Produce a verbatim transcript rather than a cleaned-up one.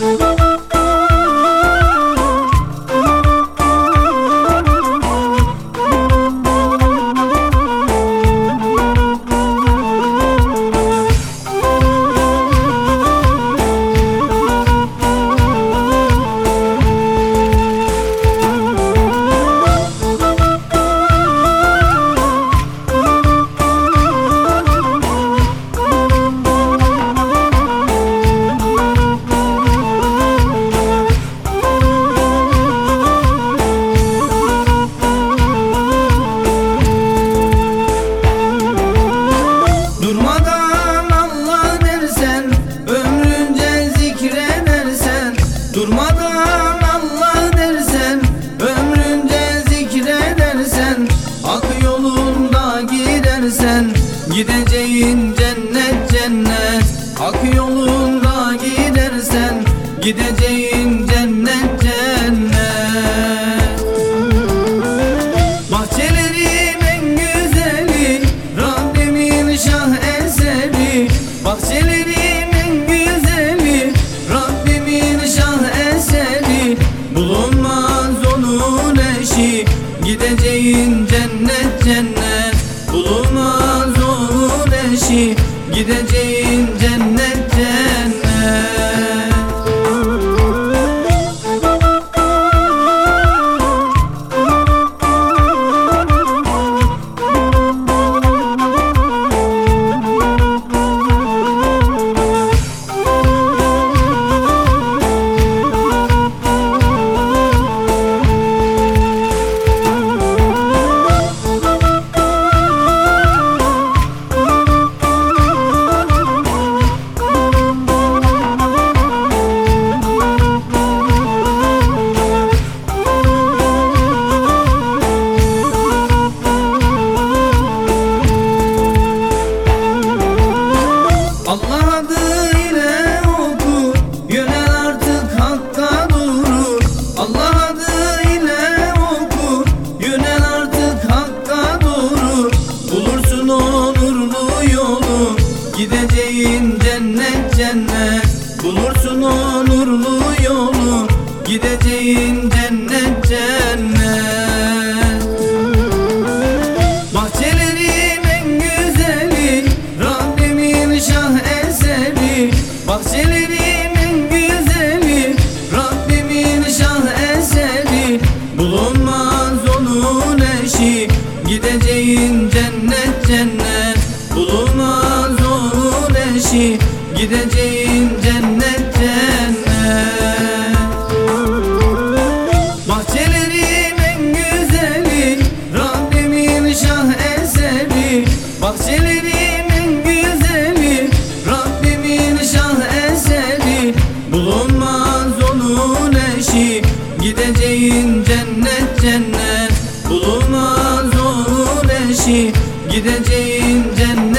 Durmadan Allah dersen, ömrünce zikredersen. Durmadan Allah dersen, ömrünce zikredersen. Hak yolunda gidersen, gideceğin cennet cennet. Hak yolunda gidersen, gideceğin cennet cennet. Bahçelerin en güzeli, Rabbimin şah eseri. Bahçelerin en güzeli, Rabbimin şah eseri. Bulunmaz onun eşi, gideceğin cennet cennet. Bulunmaz onun eşi, gideceğin cennet cennet. Allah adıyla oku, yönel artık hakka doğru. Allah adıyla oku, yönel artık hakka doğru. Bulursun o nurlu yolu, gideceğin cennet cennet. Bulursun o nurlu yolu, gideceğin cennet cennet. Bahçelerin en güzeli, Rabbimin şah eseri. Bahçelerin en güzeli, Rabbimin şah eseri. Bulunmaz onun eşi, gideceğin cennet cennet. Bulunmaz onun eşi, gideceğin cennet cennet. Bahçelerin en güzeli, Rabbimin şah eseri. Bahçelerin en güzeli, Rabbimin şah eseri. Bulunmaz onun eşi, gideceğin cennet cennet. Bulunmaz onun eşi, gideceğin cennet.